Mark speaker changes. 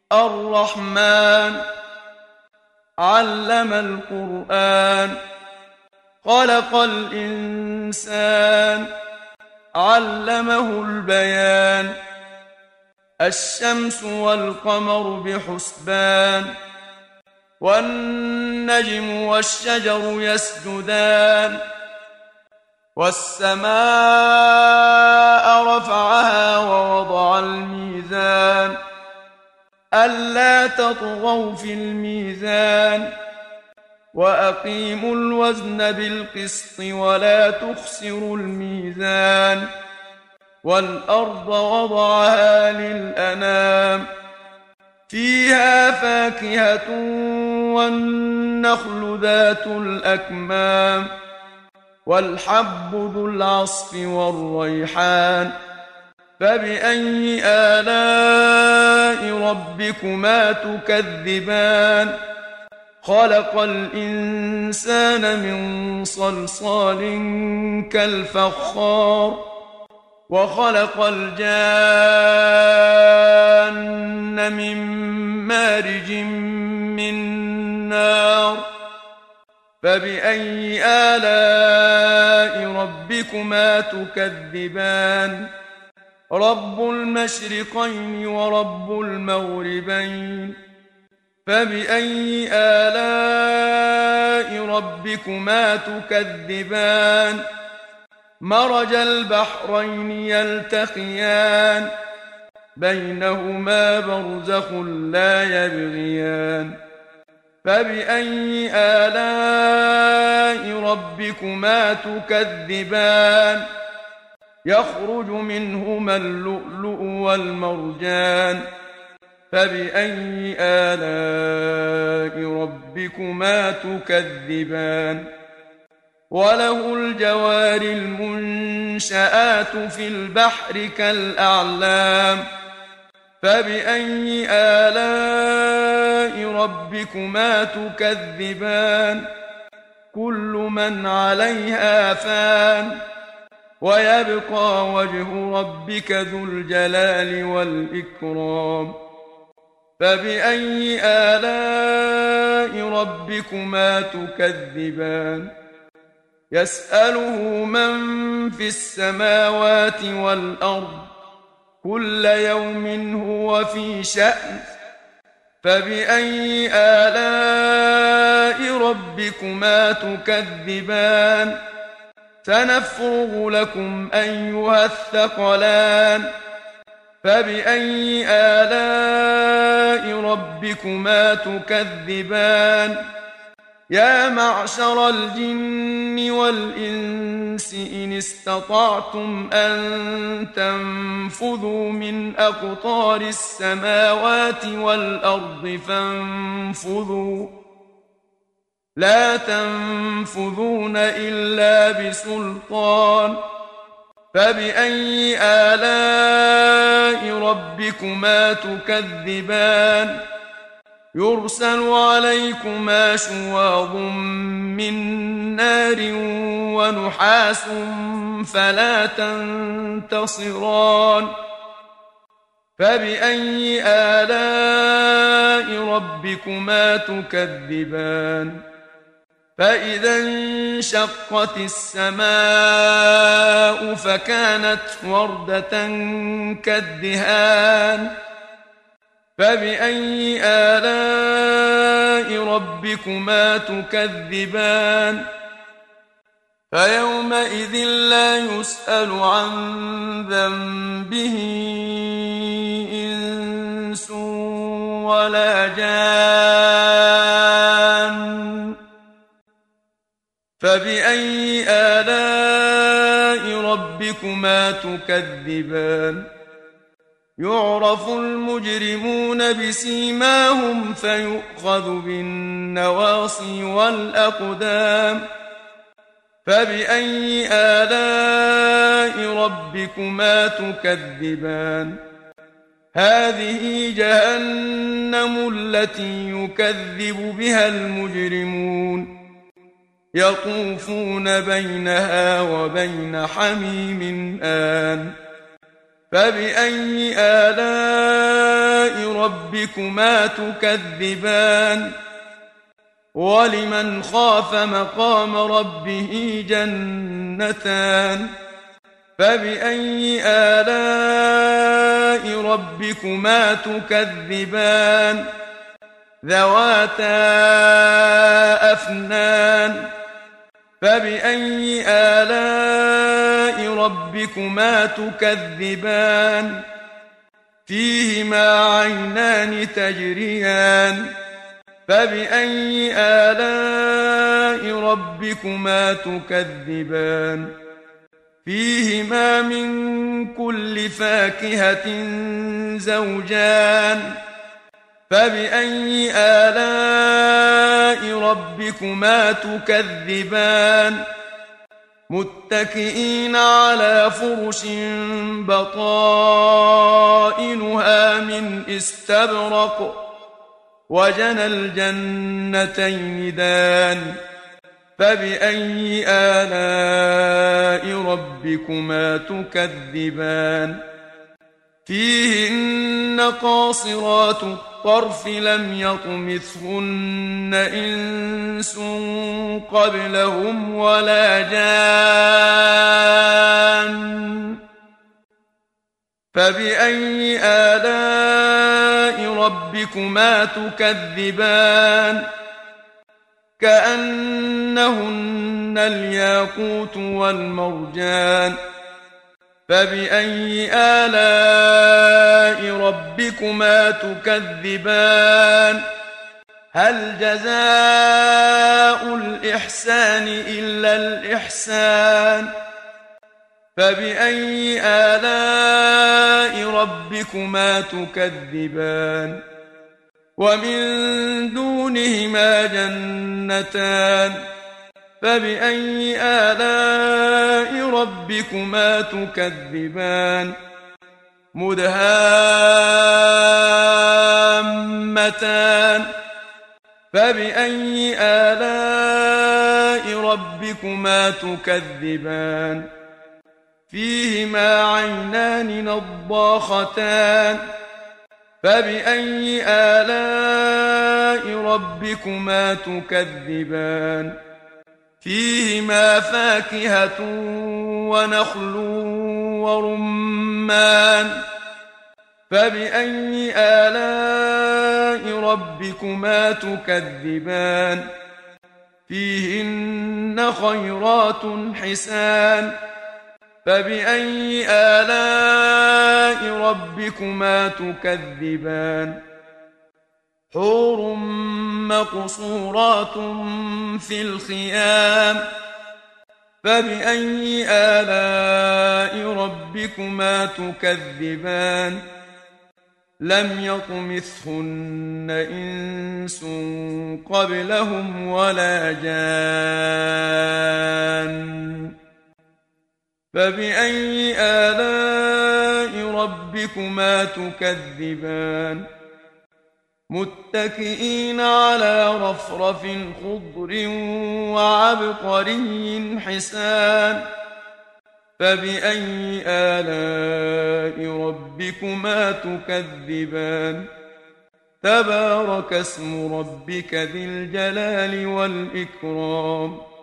Speaker 1: الرحمن علم القرآن خلق الإنسان علمه البيان الشمس والقمر بحسبان والنجم والشجر يسجدان والسماء رفعها ووضع الميزان ألا تطغوا في الميزان وأقيموا الوزن بالقسط ولا تخسروا الميزان والأرض وضعها للأنام فيها فاكهة والنخل ذات الأكمام والحب ذو العصف والريحان فبأي آلاء ربكما تكذبان خلق الإنسان من صلصال كالفخار وخلق الجان من مارج من نار فبأي آلاء ربكما تكذبان رب المشرقين ورب المغربين فبأي آلاء ربكما تكذبان مرج البحرين يلتقيان بينهما برزخ لا يبغيان فبأي آلاء ربكما تكذبان يخرج منهما اللؤلؤ والمرجان فبأي آلاء ربكما تكذبان وله الجوار المنشآت في البحر كالأعلام فبأي آلاء ربكما تكذبان كل من عليها فان ويبقى وجه ربك ذو الجلال والإكرام فبأي آلاء ربكما تكذبان يسأله من في السماوات والأرض كل يوم هو في شأن فبأي آلاء ربكما تكذبان سنفرغ لكم أيها الثقلان فبأي آلاء ربكما تكذبان يا معشر الجن والإنس إن استطعتم أن تنفذوا من أقطار السماوات والأرض فانفذوا لا تنفذون إلا بسلطان فبأي آلاء ربكما تكذبان يرسل عليكما شواظ من نار ونحاس فلا تنتصران فبأي آلاء ربكما تكذبان فإذا انشقت السماء فكانت وردة كالدهان فبأي آلاء ربكما تكذبان فيومئذ لا يسأل عن ذنبه إنس ولا جان فبأي آلاء ربكما تكذبان يعرف المجرمون بسيماهم فيؤخذ بالنواصي والأقدام فبأي آلاء ربكما تكذبان هذه جهنم التي يكذب بها المجرمون يطوفون بينها وبين حميم آن فبأي آلاء ربكما تكذبان ولمن خاف مقام ربه جنتان فبأي آلاء ربكما تكذبان ذواتا أفنان فبأي آلاء ربكما تكذبان فيهما عينان تجريان فبأي آلاء ربكما تكذبان فيهما من كل فاكهة زوجان فبأي آلاء ربكما تكذبان متكئين على فرش بطائنها من استبرق وجنى الجنتين دان فبأي آلاء ربكما تكذبان فيهن قاصرات الطرف لم يطمثهن إنس قبلهم ولا جان فبأي آلاء ربكما تكذبان كأنهن الياقوت والمرجان فبأي آلاء ربكما تكذبان هل جزاء الإحسان إلا الإحسان فبأي آلاء ربكما تكذبان ومن دونهما جنتان فبأي آلاء ربكما تكذبان مدهامتان فبأي آلاء ربكما تكذبان فيهما عينان نضاختان فبأي آلاء ربكما تكذبان فيهما فاكهة ونخل ورمان فبأي آلاء ربكما تكذبان فيهن خيرات حسان فبأي آلاء ربكما تكذبان حور مقصورات في الخيام فبأي آلاء ربكما تكذبان لم يطمثهن إنس قبلهم ولا جان فبأي آلاء ربكما تكذبان متكئين على رفرف خضر وعبقري حسان فبأي آلاء ربكما تكذبان تبارك اسم ربك ذي الجلال والإكرام